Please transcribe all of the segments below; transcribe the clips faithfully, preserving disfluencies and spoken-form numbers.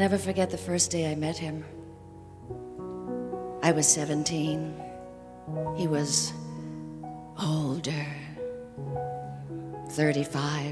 never forget the first day I met him. I was seventeen. He was older, thirty-five.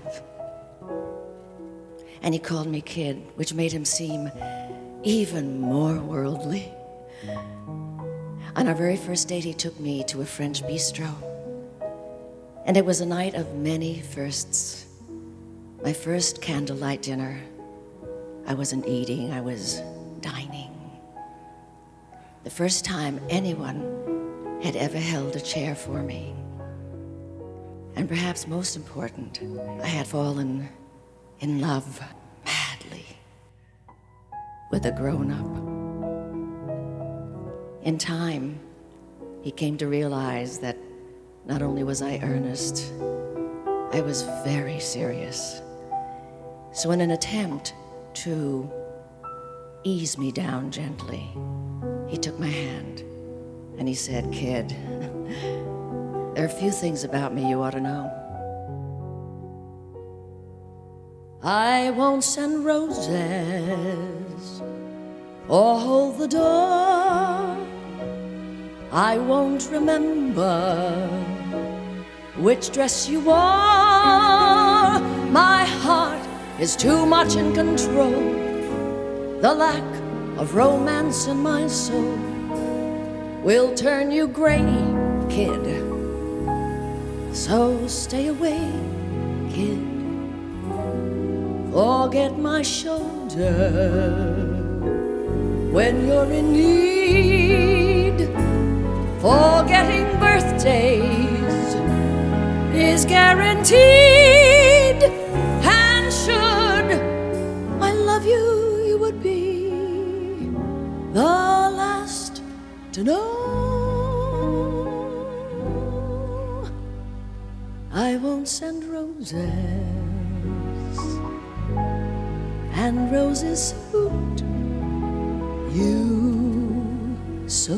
And he called me kid, which made him seem even more worldly. On our very first date, he took me to a French bistro. And it was a night of many firsts. My first candlelight dinner. I wasn't eating, I was dining. The first time anyone had ever held a chair for me. And perhaps most important, I had fallen in love madly with a grown-up. In time, he came to realize that not only was I earnest, I was very serious. So in an attempt to ease me down gently, he took my hand and he said, "Kid, there are a few things about me you ought to know. I won't send roses or hold the door. I won't remember which dress you wore. My heart is too much in control. The lack of romance in my soul will turn you gray, kid. So stay away, kid. Forget my shoulder when you're in need. Forgetting birthdays is guaranteed. And should I love you, you would be the last to know. I won't send roses, and roses suit you so.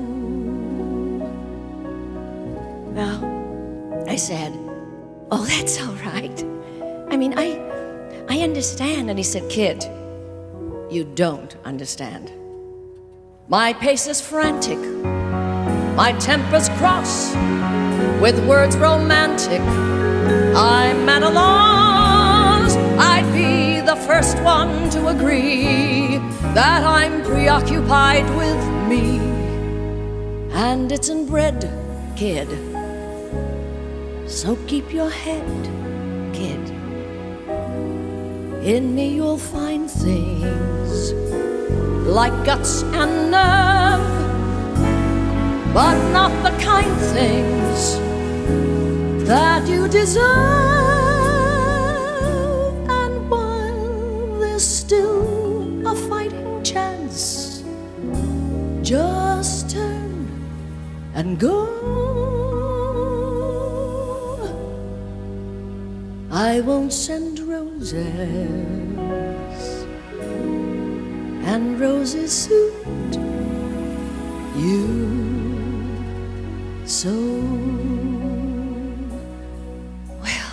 Well, I said, "Oh, that's all right. I mean, I, I understand." And he said, "Kid, you don't understand. My pace is frantic, my temper's cross, with words romantic, I'm at a loss. I'd be the first one to agree that I'm preoccupied with me, and it's inbred, kid. So keep your head, kid. In me you'll find things like guts and nerve, but not the kind things that you deserve. And while there's still a fighting chance, just turn and go. I won't send roses, and roses suit you so." Well,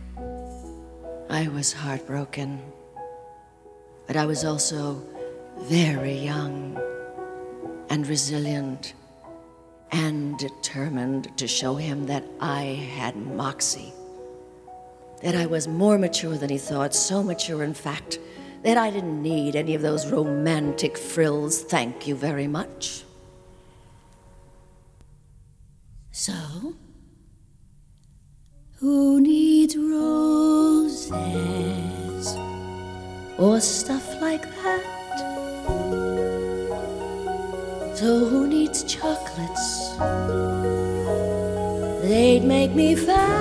I was heartbroken, but I was also very young and resilient and determined to show him that I had moxie, that I was more mature than he thought, so mature, in fact, that I didn't need any of those romantic frills, thank you very much. So, who needs roses or stuff like that? So who needs chocolates? They'd make me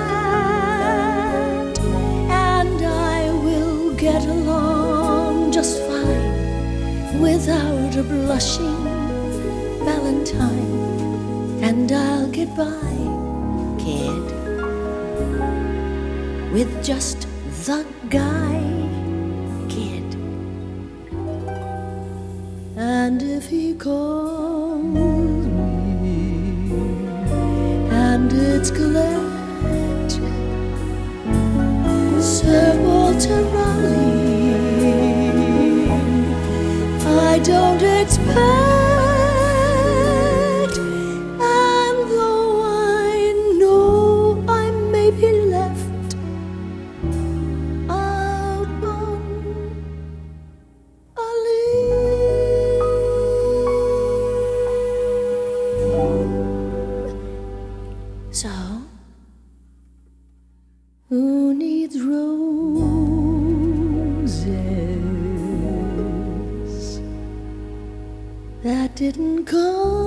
fat, and I will get along just fine without a blushing Valentine. And I'll get by, kid, with just the guy, kid. And if he calls me and it's Colette, Sir Walter Raleigh, So, who needs roses that didn't come